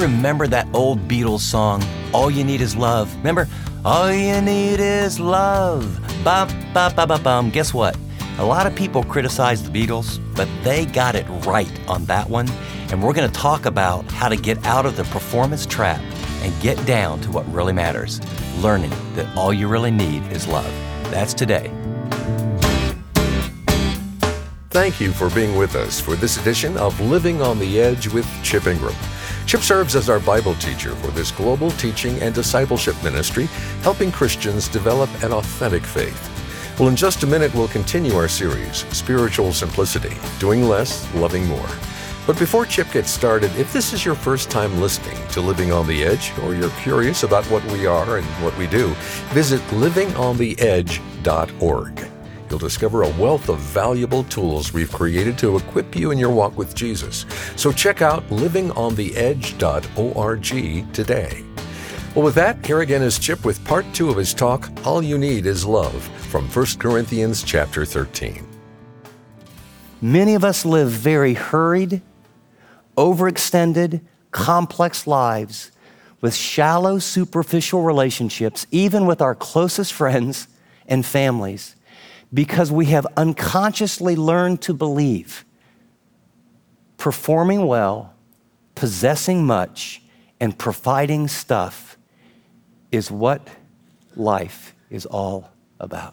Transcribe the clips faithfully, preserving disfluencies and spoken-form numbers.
remember that old Beatles song, All You Need Is Love? Remember? All you need is love. Bum, bum, bum, bum, bum. Guess what? A lot of people criticize the Beatles, but they got it right on that one. And we're going to talk about how to get out of the performance trap and get down to what really matters, learning that all you really need is love. That's today. Thank you for being with us for this edition of Living on the Edge with Chip Ingram. Chip serves as our Bible teacher for this global teaching and discipleship ministry, helping Christians develop an authentic faith. Well, in just a minute, we'll continue our series, Spiritual Simplicity, Doing Less, Loving More. But before Chip gets started, if this is your first time listening to Living on the Edge, or you're curious about what we are and what we do, visit living on the edge dot org. You'll discover a wealth of valuable tools we've created to equip you in your walk with Jesus. So check out living on the edge dot org today. Well, with that, here again is Chip with part two of his talk, All You Need Is Love, from First Corinthians chapter thirteen. Many of us live very hurried, overextended, complex lives with shallow, superficial relationships, even with our closest friends and families, because we have unconsciously learned to believe performing well, possessing much, and providing stuff is what life is all about.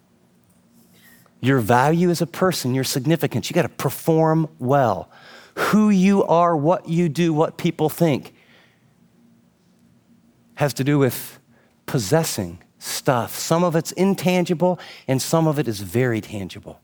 Your value as a person, your significance, you got to perform well. Who you are, what you do, what people think has to do with possessing stuff. Some of it's intangible and some of it is very tangible.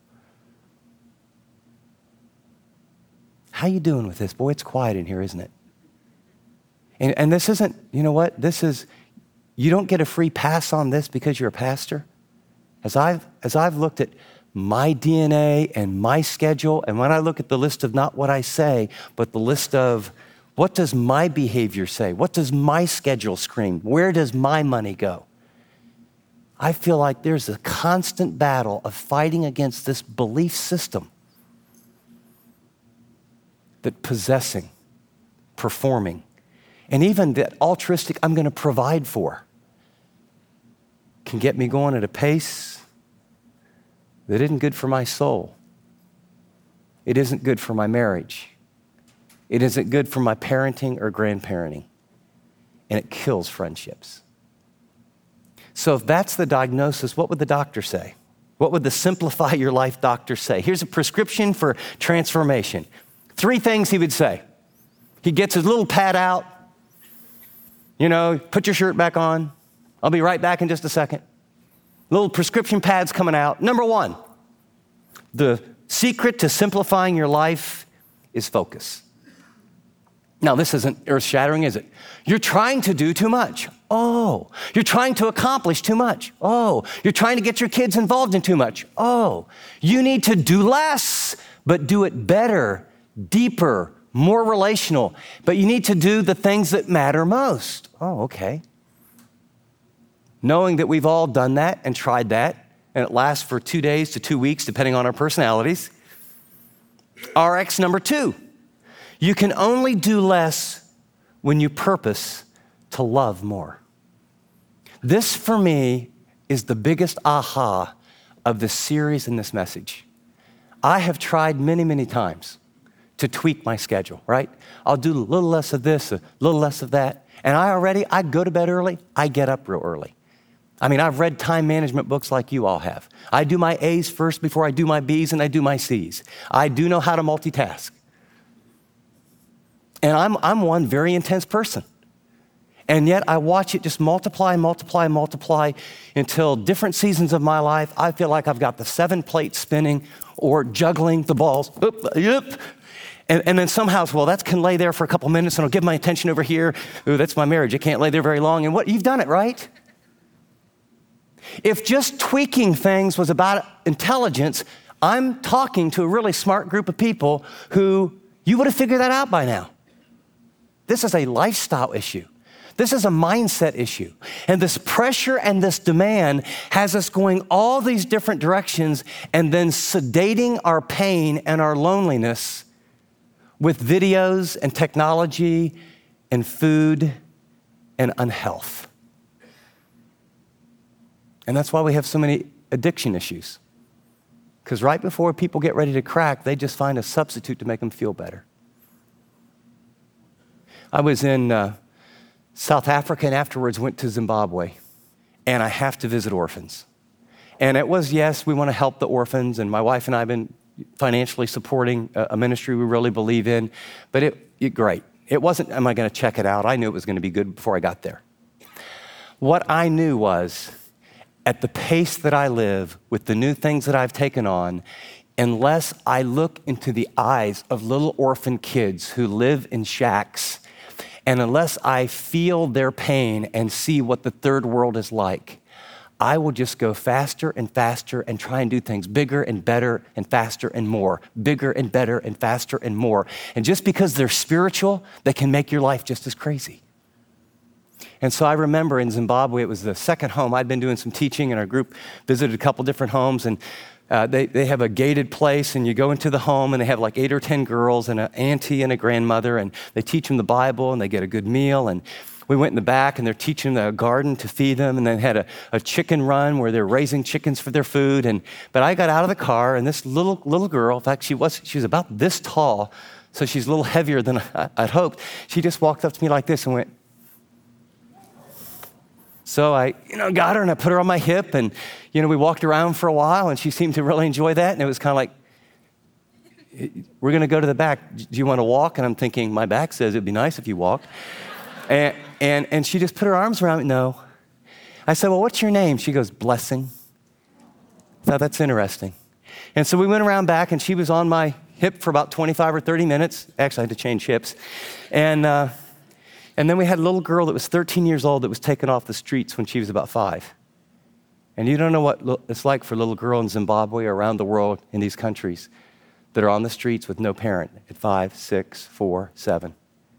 How you doing with this? Boy, it's quiet in here, isn't it? And, and this isn't, you know what? This is, you don't get a free pass on this because you're a pastor. As I've, as I've looked at my D N A and my schedule, and when I look at the list of not what I say, but the list of what does my behavior say? What does my schedule scream? Where does my money go? I feel like there's a constant battle of fighting against this belief system that possessing, performing, and even that altruistic, I'm going to provide for, can get me going at a pace that isn't good for my soul. It isn't good for my marriage. It isn't good for my parenting or grandparenting. And it kills friendships. So if that's the diagnosis, what would the doctor say? What would the Simplify Your Life doctor say? Here's a prescription for transformation. Three things he would say. He gets his little pad out. You know, put your shirt back on. I'll be right back in just a second. Little prescription pads coming out. Number one, the secret to simplifying your life is focus. Now, this isn't earth-shattering, is it? You're trying to do too much. Oh, you're trying to accomplish too much. Oh, you're trying to get your kids involved in too much. Oh, you need to do less, but do it better, deeper, more relational. But you need to do the things that matter most. Oh, okay. Knowing that we've all done that and tried that, and it lasts for two days to two weeks, depending on our personalities. R X number two. You can only do less when you purpose to love more. This, for me, is the biggest aha of this series and this message. I have tried many, many times to tweak my schedule, right? I'll do a little less of this, a little less of that. And I already, I go to bed early, I get up real early. I mean, I've read time management books like you all have. I do my A's first before I do my B's and I do my C's. I do know how to multitask. And I'm, I'm one very intense person. And yet I watch it just multiply, multiply, multiply until different seasons of my life, I feel like I've got the seven plates spinning or juggling the balls. Oop, yep. And, and then somehow, well, that can lay there for a couple minutes and I'll give my attention over here. Ooh, that's my marriage. It can't lay there very long. And what, you've done it, right? If just tweaking things was about intelligence, I'm talking to a really smart group of people who you would have figured that out by now. This is a lifestyle issue. This is a mindset issue. And this pressure and this demand has us going all these different directions and then sedating our pain and our loneliness with videos and technology and food and unhealth. And that's why we have so many addiction issues. Because right before people get ready to crack, they just find a substitute to make them feel better. I was in uh, South Africa and afterwards went to Zimbabwe. And I have to visit orphans. And it was, yes, we want to help the orphans. And my wife and I have been financially supporting a, a ministry we really believe in. But it, it great. It wasn't, am I going to check it out? I knew it was going to be good before I got there. What I knew was, at the pace that I live, with the new things that I've taken on, unless I look into the eyes of little orphan kids who live in shacks, and unless I feel their pain and see what the third world is like, I will just go faster and faster and try and do things bigger and better and faster and more, bigger and better and faster and more. And just because they're spiritual, they can make your life just as crazy. And so I remember in Zimbabwe, it was the second home. I'd been doing some teaching, and our group visited a couple different homes, and uh, they, they have a gated place, and you go into the home, and they have like eight or ten girls and an auntie and a grandmother, and they teach them the Bible, and they get a good meal. And we went in the back, and they're teaching them a garden to feed them, and they had a, a chicken run where they're raising chickens for their food. And but I got out of the car, and this little little girl, in fact, she was she was about this tall, so she's a little heavier than I, I'd hoped. She just walked up to me like this and went. So I, you know, got her and I put her on my hip, and, you know, we walked around for a while, and she seemed to really enjoy that. And it was kind of like, we're going to go to the back. Do you want to walk? And I'm thinking, my back says it'd be nice if you walked. and, and, and she just put her arms around me. No. I said, well, what's your name? She goes, Blessing. I thought that's interesting. And so we went around back, and she was on my hip for about twenty-five or thirty minutes. Actually, I had to change hips. And, uh, And then we had a little girl that was thirteen years old that was taken off the streets when she was about five. And you don't know what it's like for a little girl in Zimbabwe or around the world in these countries that are on the streets with no parent at five, six, four, seven.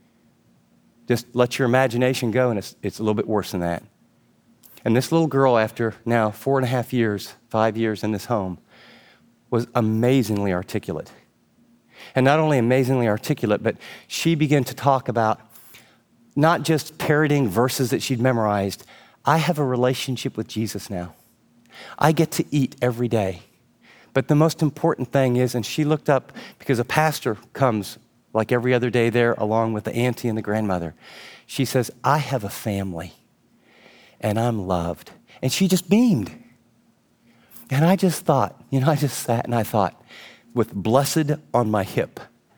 Just let your imagination go, and it's, it's a little bit worse than that. And this little girl, after now four and a half years, five years in this home, was amazingly articulate. And not only amazingly articulate, but she began to talk about not just parroting verses that she'd memorized. I have a relationship with Jesus now. I get to eat every day. But the most important thing is, and she looked up because a pastor comes like every other day there along with the auntie and the grandmother. She says, I have a family and I'm loved. And she just beamed. And I just thought, you know, I just sat and I thought, with Blessed on my hip,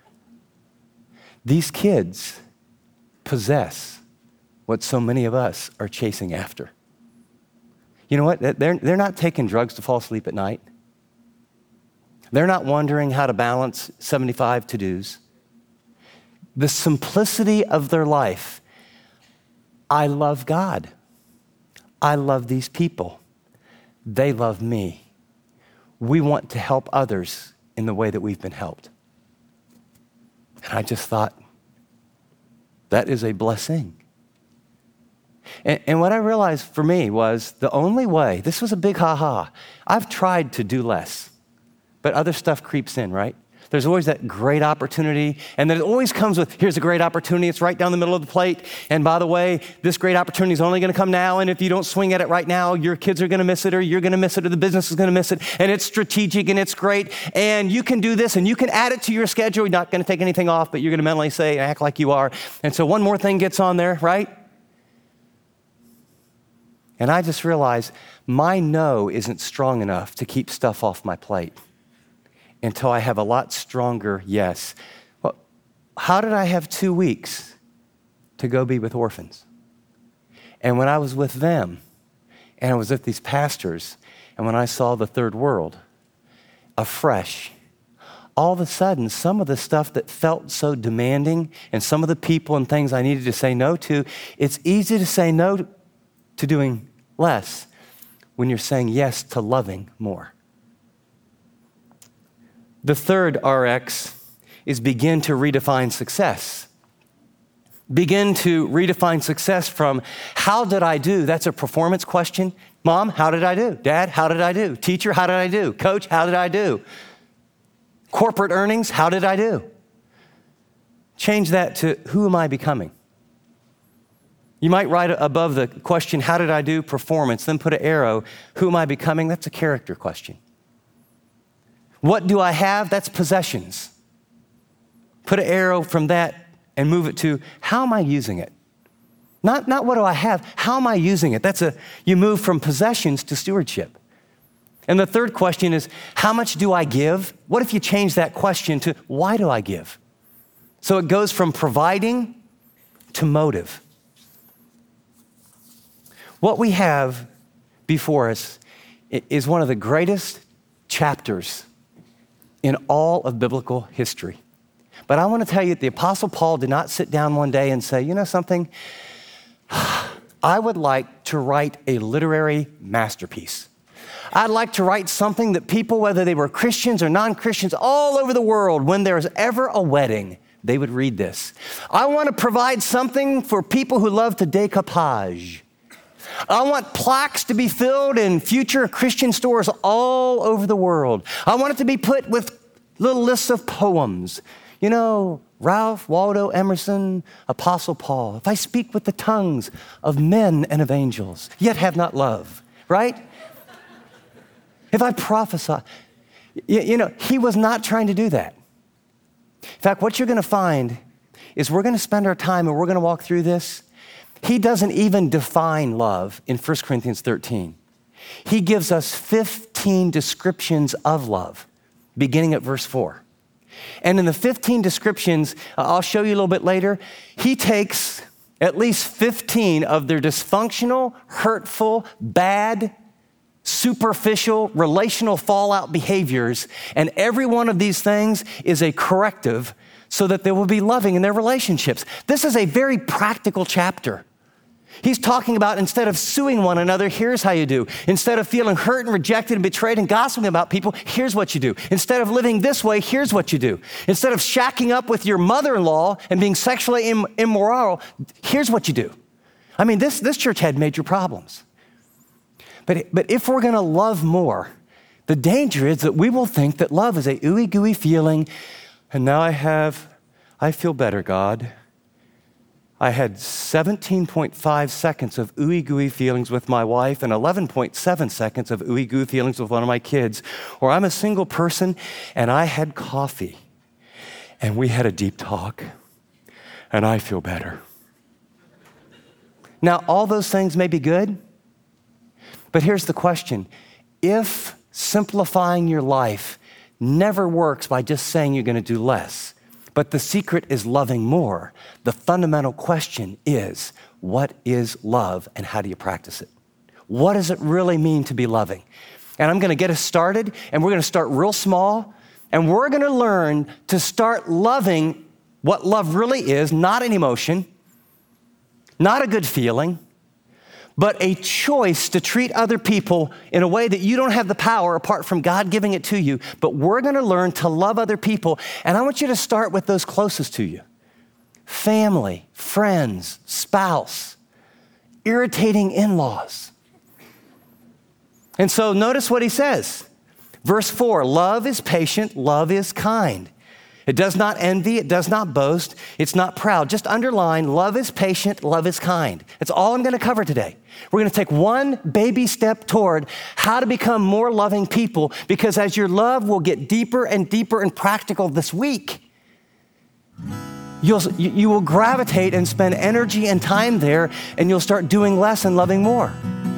these kids possess what so many of us are chasing after. You know what? They're, they're not taking drugs to fall asleep at night. They're not wondering how to balance seventy-five to-dos. The simplicity of their life. I love God. I love these people. They love me. We want to help others in the way that we've been helped. And I just thought, that is a blessing. And, and what I realized for me was the only way, this was a big ha-ha. I've tried to do less, but other stuff creeps in, right? There's always that great opportunity, and then it always comes with, here's a great opportunity, it's right down the middle of the plate, and by the way, this great opportunity is only gonna come now, and if you don't swing at it right now, your kids are gonna miss it, or you're gonna miss it, or the business is gonna miss it, and it's strategic, and it's great, and you can do this, and you can add it to your schedule. You're not gonna take anything off, but you're gonna mentally say, act like you are, and so one more thing gets on there, right? And I just realized my no isn't strong enough to keep stuff off my plate until I have a lot stronger yes. Well, how did I have two weeks to go be with orphans? And when I was with them, and I was with these pastors, and when I saw the third world afresh, all of a sudden, some of the stuff that felt so demanding and some of the people and things I needed to say no to, it's easy to say no to doing less when you're saying yes to loving more. The third R X is begin to redefine success. Begin to redefine success from how did I do? That's a performance question. Mom, how did I do? Dad, how did I do? Teacher, how did I do? Coach, how did I do? Corporate earnings, how did I do? Change that to who am I becoming? You might write above the question, how did I do? Performance, then put an arrow. Who am I becoming? That's a character question. What do I have? That's possessions. Put an arrow from that and move it to, how am I using it? Not, not what do I have, how am I using it? That's a, you move from possessions to stewardship. And the third question is, how much do I give? What if you change that question to, why do I give? So it goes from providing to motive. What we have before us is one of the greatest chapters in all of biblical history. But I want to tell you that the Apostle Paul did not sit down one day and say, you know something? I would like to write a literary masterpiece. I'd like to write something that people, whether they were Christians or non-Christians all over the world, when there's ever a wedding, they would read this. I want to provide something for people who love to decoupage. I want plaques to be filled in future Christian stores all over the world. I want it to be put with little lists of poems. You know, Ralph Waldo Emerson, Apostle Paul, if I speak with the tongues of men and of angels, yet have not love, right? If I prophesy, you, you know, he was not trying to do that. In fact, what you're going to find is we're going to spend our time and we're going to walk through this. He doesn't even define love in First Corinthians thirteen. He gives us fifteen descriptions of love, beginning at verse four. And in the fifteen descriptions, uh, I'll show you a little bit later, he takes at least fifteen of their dysfunctional, hurtful, bad, superficial, relational fallout behaviors, and every one of these things is a corrective so that they will be loving in their relationships. This is a very practical chapter. He's talking about instead of suing one another, here's how you do. Instead of feeling hurt and rejected and betrayed and gossiping about people, here's what you do. Instead of living this way, here's what you do. Instead of shacking up with your mother-in-law and being sexually Im- immoral, here's what you do. I mean, this, this church had major problems. But, but if we're gonna love more, the danger is that we will think that love is a ooey gooey feeling, and now I have, I feel better, God. I had seventeen point five seconds of ooey gooey feelings with my wife and eleven point seven seconds of ooey gooey feelings with one of my kids. Or I'm a single person and I had coffee and we had a deep talk and I feel better. Now, all those things may be good, but here's the question. If simplifying your life never works by just saying you're going to do less, but the secret is loving more, the fundamental question is, what is love and how do you practice it? What does it really mean to be loving? And I'm gonna get us started, and we're gonna start real small, and we're gonna learn to start loving what love really is, not an emotion, not a good feeling, but a choice to treat other people in a way that you don't have the power apart from God giving it to you. But we're gonna learn to love other people, and I want you to start with those closest to you. Family, friends, spouse, irritating in-laws. And so notice what he says. Verse four, love is patient, love is kind. It does not envy, it does not boast, it's not proud. Just underline, love is patient, love is kind. That's all I'm gonna cover today. We're gonna take one baby step toward how to become more loving people, because as your love will get deeper and deeper and practical this week, you'll, you will gravitate and spend energy and time there, and you'll start doing less and loving more.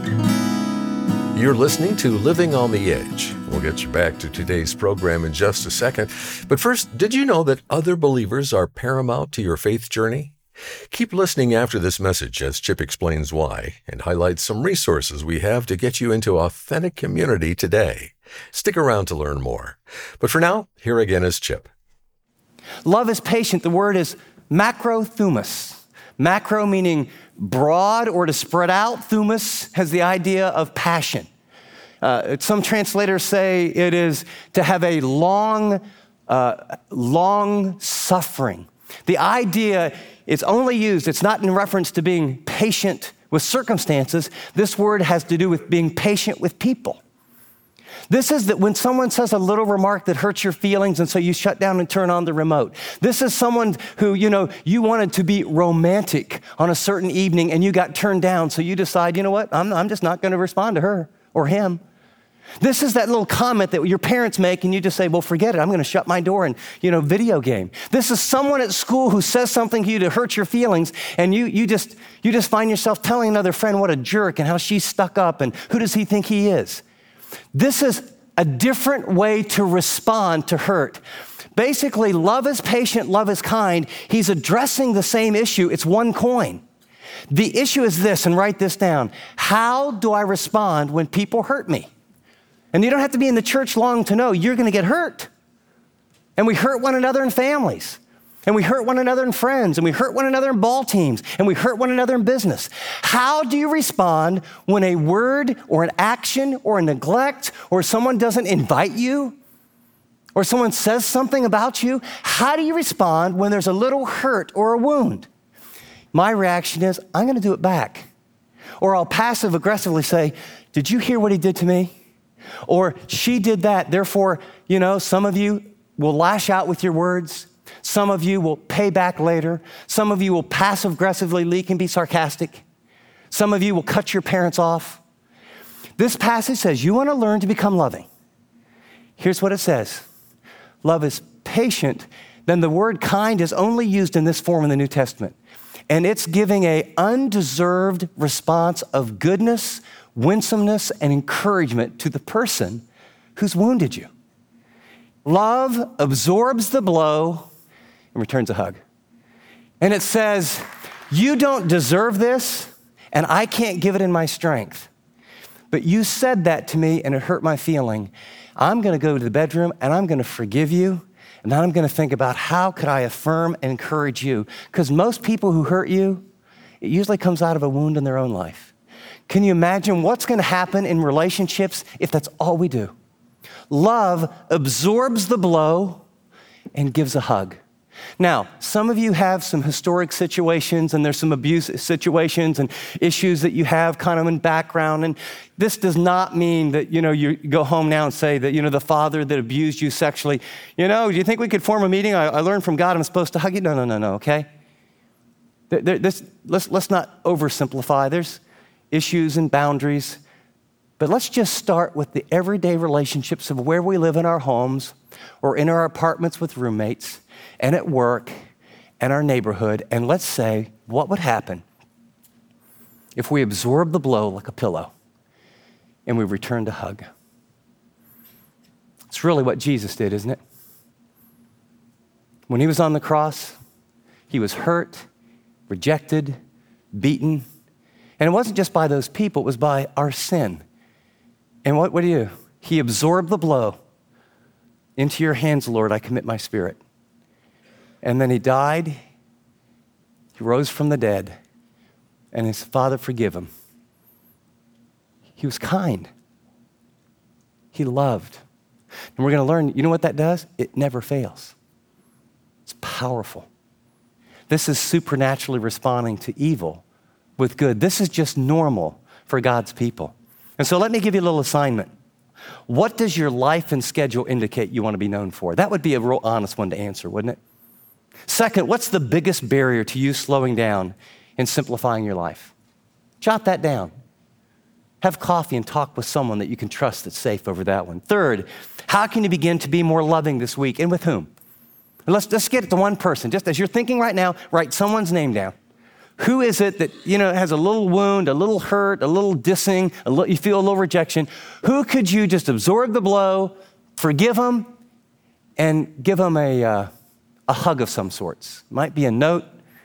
You're listening to Living on the Edge. We'll get you back to today's program in just a second. But first, did you know that other believers are paramount to your faith journey? Keep listening after this message as Chip explains why and highlights some resources we have to get you into authentic community today. Stick around to learn more. But for now, here again is Chip. Love is patient. The word is macrothumus. Macro meaning broad or to spread out. Thumus has the idea of passion. Uh, some translators say it is to have a long, uh, long suffering. The idea is only used, it's not in reference to being patient with circumstances. This word has to do with being patient with people. This is that when someone says a little remark that hurts your feelings and so you shut down and turn on the remote. This is someone who, you know, you wanted to be romantic on a certain evening and you got turned down, so you decide, you know what, I'm, I'm just not going to respond to her or him. This is that little comment that your parents make and you just say, well, forget it, I'm going to shut my door and, you know, video game. This is someone at school who says something to you to hurt your feelings and you, you, just, you just find yourself telling another friend what a jerk and how she's stuck up and who does he think he is. This is a different way to respond to hurt. Basically, love is patient, love is kind. He's addressing the same issue. It's one coin. The issue is this, and write this down. How do I respond when people hurt me? And you don't have to be in the church long to know you're going to get hurt. And we hurt one another in families. And we hurt one another in friends, and we hurt one another in ball teams, and we hurt one another in business. How do you respond when a word or an action or a neglect or someone doesn't invite you or someone says something about you? How do you respond when there's a little hurt or a wound? My reaction is, I'm going to do it back. Or I'll passive aggressively say, did you hear what he did to me? Or she did that. Therefore, you know, some of you will lash out with your words. Some of you will pay back later. Some of you will passive-aggressively leak and be sarcastic. Some of you will cut your parents off. This passage says you want to learn to become loving. Here's what it says. Love is patient. Then the word kind is only used in this form in the New Testament. And it's giving an undeserved response of goodness, winsomeness, and encouragement to the person who's wounded you. Love absorbs the blow and returns a hug. And it says, you don't deserve this, and I can't give it in my strength. But you said that to me, and it hurt my feeling. I'm going to go to the bedroom, and I'm going to forgive you, and then I'm going to think about how could I affirm and encourage you? Because most people who hurt you, it usually comes out of a wound in their own life. Can you imagine what's going to happen in relationships if that's all we do? Love absorbs the blow and gives a hug. Now, some of you have some historic situations and there's some abuse situations and issues that you have kind of in background. And this does not mean that, you know, you go home now and say that, you know, the father that abused you sexually, you know, do you think we could form a meeting? I, I learned from God I'm supposed to hug you. No, no, no, no, okay? There, there, this, let's, let's not oversimplify. There's issues and boundaries. But let's just start with the everyday relationships of where we live in our homes or in our apartments with roommates and at work and our neighborhood. And let's say, what would happen if we absorb the blow like a pillow and we return to hug? It's really what Jesus did, isn't it? When he was on the cross, he was hurt, rejected, beaten. And it wasn't just by those people, it was by our sin. And what would you do? He absorbed the blow. Into your hands, Lord, I commit my spirit. And then he died. He rose from the dead. And his Father forgive him. He was kind. He loved. And we're going to learn, you know what that does? It never fails. It's powerful. This is supernaturally responding to evil with good. This is just normal for God's people. And so let me give you a little assignment. What does your life and schedule indicate you want to be known for? That would be a real honest one to answer, wouldn't it? Second, what's the biggest barrier to you slowing down and simplifying your life? Jot that down. Have coffee and talk with someone that you can trust that's safe over that one. Third, how can you begin to be more loving this week, and with whom? And let's just get it to one person. Just as you're thinking right now, write someone's name down. Who is it that, you know, has a little wound, a little hurt, a little dissing, a little, you feel a little rejection? Who could you just absorb the blow, forgive them, and give them a, uh, a hug of some sorts? Might be a note,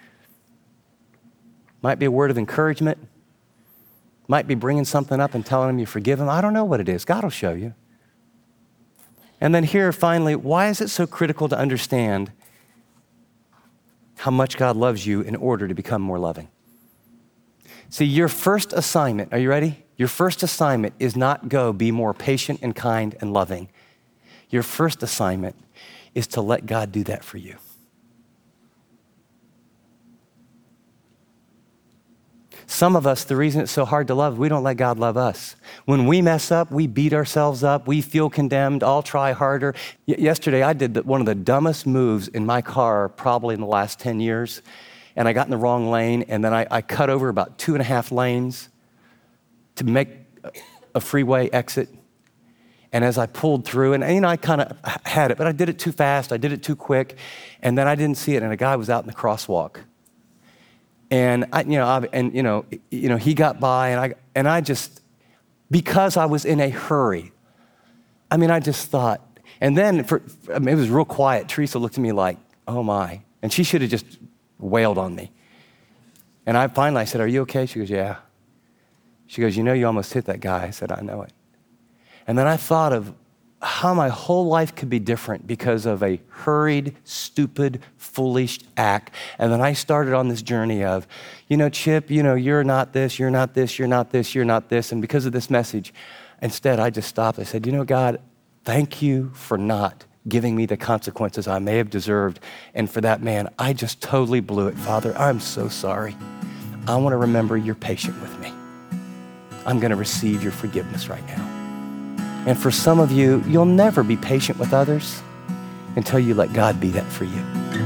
might be a word of encouragement, might be bringing something up and telling them you forgive them. I don't know what it is. God will show you. And then here, finally, why is it so critical to understand how much God loves you in order to become more loving? See, your first assignment, are you ready? Your first assignment is not go be more patient and kind and loving. Your first assignment is to let God do that for you. Some of us, the reason it's so hard to love, we don't let God love us. When we mess up, we beat ourselves up. We feel condemned. I'll try harder. Y- yesterday, I did the, one of the dumbest moves in my car probably in the last ten years. And I got in the wrong lane, and then I, I cut over about two and a half lanes to make a freeway exit. And as I pulled through, and you know, I kind of had it, but I did it too fast. I did it too quick. And then I didn't see it, and a guy was out in the crosswalk. And I, you know, I, and you know, you know, he got by, and I, and I just, because I was in a hurry. I mean, I just thought, and then for, I mean, it was real quiet. Teresa looked at me like, "Oh my," and she should have just wailed on me. And I finally, I said, "Are you okay?" She goes, "Yeah." She goes, "You know, you almost hit that guy." I said, "I know it." And then I thought of how my whole life could be different because of a hurried, stupid, foolish act. And then I started on this journey of, you know, Chip, you know, you're not this, you're not this, you're not this, you're not this. And because of this message, instead I just stopped. I said, you know, God, thank you for not giving me the consequences I may have deserved. And for that, man, I just totally blew it. Father, I'm so sorry. I want to remember you're patient with me. I'm going to receive your forgiveness right now. And for some of you, you'll never be patient with others until you let God be that for you.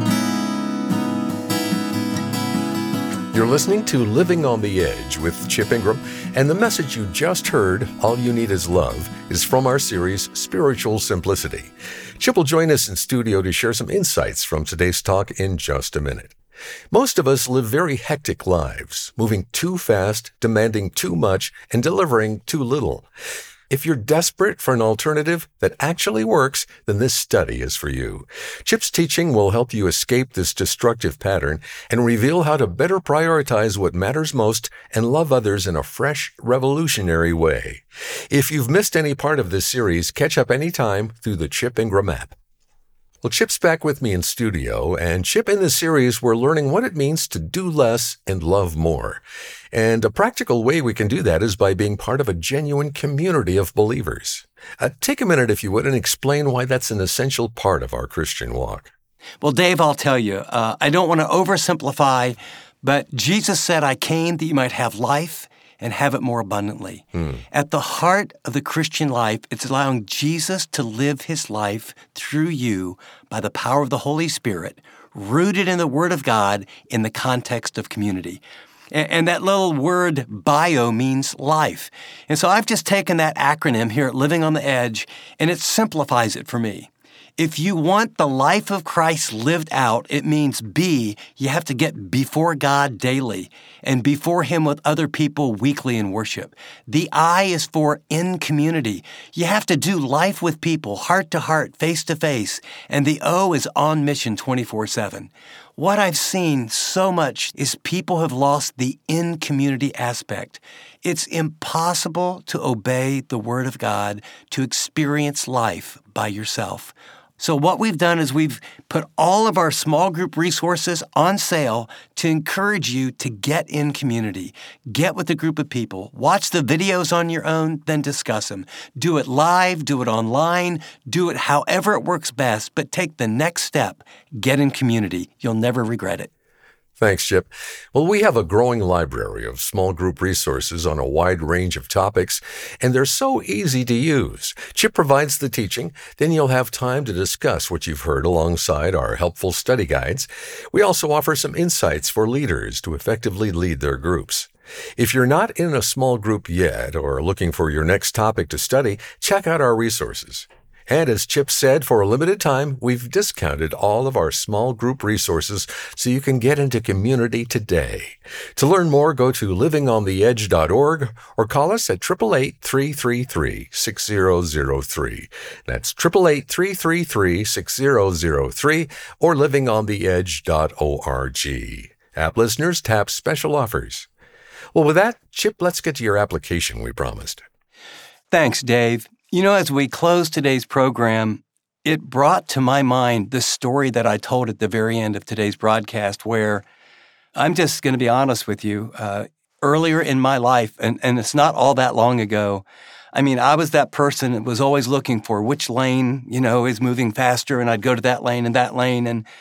You're listening to Living on the Edge with Chip Ingram, and the message you just heard, All You Need Is Love, is from our series, Spiritual Simplicity. Chip will join us in studio to share some insights from today's talk in just a minute. Most of us live very hectic lives, moving too fast, demanding too much, and delivering too little. If you're desperate for an alternative that actually works, then this study is for you. Chip's teaching will help you escape this destructive pattern and reveal how to better prioritize what matters most and love others in a fresh, revolutionary way. If you've missed any part of this series, catch up anytime through the Chip Ingram app. Well, Chip's back with me in studio, and Chip, in this series, we're learning what it means to do less and love more. And a practical way we can do that is by being part of a genuine community of believers. Uh, take a minute, if you would, and explain why that's an essential part of our Christian walk. Well, Dave, I'll tell you, uh, I don't want to oversimplify, but Jesus said, I came that you might have life and have it more abundantly. Hmm. At the heart of the Christian life, it's allowing Jesus to live his life through you by the power of the Holy Spirit, rooted in the Word of God in the context of community. And, and that little word bio means life. And so I've just taken that acronym here at Living on the Edge, and it simplifies it for me. If you want the life of Christ lived out, it means B, you have to get before God daily and before Him with other people weekly in worship. The I is for in community. You have to do life with people, heart to heart, face to face. And the O is on mission twenty-four seven. What I've seen so much is people have lost the in community aspect. It's impossible to obey the Word of God, to experience life by yourself. So what we've done is we've put all of our small group resources on sale to encourage you to get in community, get with a group of people, watch the videos on your own, then discuss them. Do it live, do it online, do it however it works best, but take the next step. Get in community. You'll never regret it. Thanks, Chip. Well, we have a growing library of small group resources on a wide range of topics, and they're so easy to use. Chip provides the teaching, then you'll have time to discuss what you've heard alongside our helpful study guides. We also offer some insights for leaders to effectively lead their groups. If you're not in a small group yet or looking for your next topic to study, check out our resources. And as Chip said, for a limited time, we've discounted all of our small group resources so you can get into community today. To learn more, go to living on the edge dot org or call us at eight eight eight, three three three, six zero zero three. That's eight eight eight, three three three, six zero zero three or living on the edge dot org. App listeners, tap special offers. Well, with that, Chip, let's get to your application we promised. Thanks, Dave. You know, as we close today's program, it brought to my mind the story that I told at the very end of today's broadcast, where I'm just going to be honest with you. Uh, earlier in my life, and, and it's not all that long ago, I mean, I was that person that was always looking for which lane, you know, is moving faster, and I'd go to that lane and that lane. And,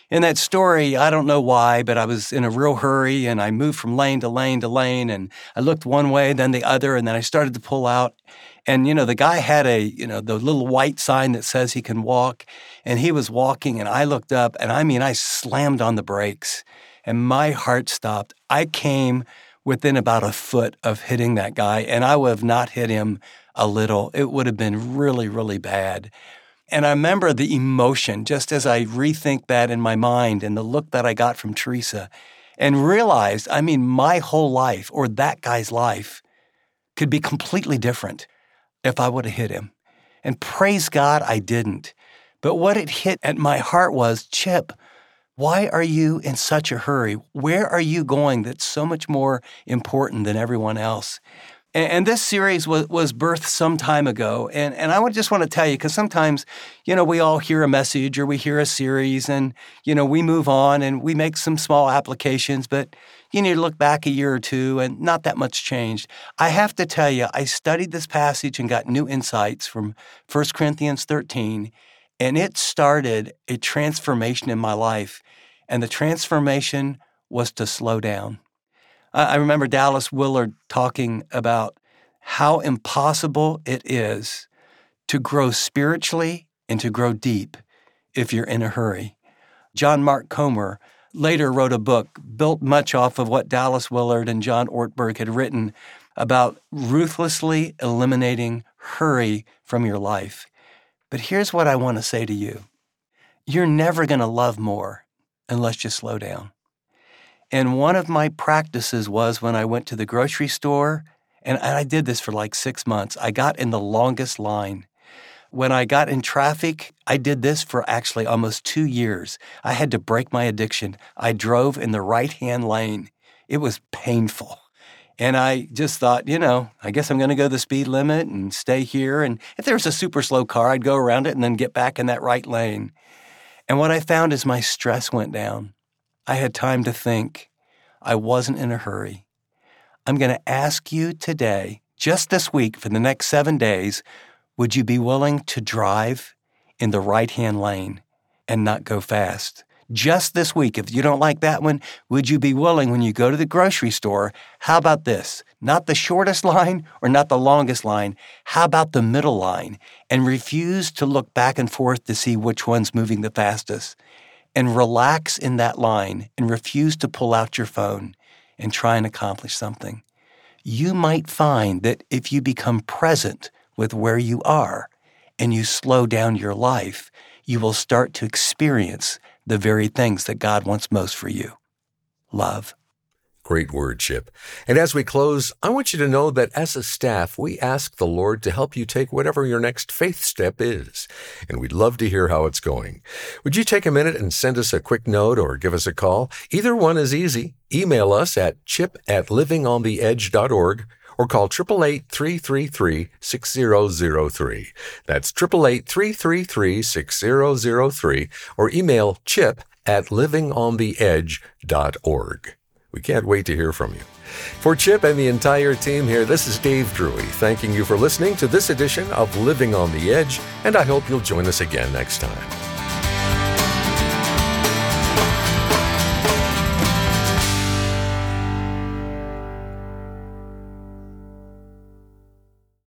In that story, I don't know why, but I was in a real hurry and I moved from lane to lane to lane and I looked one way, then the other, and then I started to pull out. And, you know, the guy had a, you know, the little white sign that says he can walk, and he was walking and I looked up and I mean, I slammed on the brakes and my heart stopped. I came within about a foot of hitting that guy, and I would have not hit him a little. It would have been really, really bad. And I remember the emotion just as I rethink that in my mind and the look that I got from Teresa and realized, I mean, my whole life or that guy's life could be completely different if I would have hit him. And praise God, I didn't. But what it hit at my heart was, Chip, why are you in such a hurry? Where are you going that's so much more important than everyone else? And this series was, was birthed some time ago. And, and I would just want to tell you, because sometimes, you know, we all hear a message or we hear a series and, you know, we move on and we make some small applications, but you need to look back a year or two and not that much changed. I have to tell you, I studied this passage and got new insights from First Corinthians thirteen, and it started a transformation in my life. And the transformation was to slow down. I remember Dallas Willard talking about how impossible it is to grow spiritually and to grow deep if you're in a hurry. John Mark Comer later wrote a book built much off of what Dallas Willard and John Ortberg had written about ruthlessly eliminating hurry from your life. But here's what I want to say to you. You're never going to love more unless you slow down. And one of my practices was when I went to the grocery store, and I did this for like six months, I got in the longest line. When I got in traffic, I did this for actually almost two years. I had to break my addiction. I drove in the right-hand lane. It was painful. And I just thought, you know, I guess I'm going to go the speed limit and stay here. And if there was a super slow car, I'd go around it and then get back in that right lane. And what I found is my stress went down. I had time to think. I wasn't in a hurry. I'm going to ask you today, just this week for the next seven days, would you be willing to drive in the right-hand lane and not go fast? Just this week, if you don't like that one, would you be willing when you go to the grocery store, how about this? Not the shortest line or not the longest line. How about the middle line? And refuse to look back and forth to see which one's moving the fastest. And relax in that line and refuse to pull out your phone and try and accomplish something. You might find that if you become present with where you are and you slow down your life, you will start to experience the very things that God wants most for you. Love. Great word, Chip. And as we close, I want you to know that as a staff, we ask the Lord to help you take whatever your next faith step is. And we'd love to hear how it's going. Would you take a minute and send us a quick note or give us a call? Either one is easy. Email us at chip at living on the edge dot org or call eight eight eight, three three three, six zero zero three. That's eight eight eight, three three three, six zero zero three or email chip at living on the edge dot org. We can't wait to hear from you. For Chip and the entire team here, this is Dave Drury, thanking you for listening to this edition of Living on the Edge, and I hope you'll join us again next time.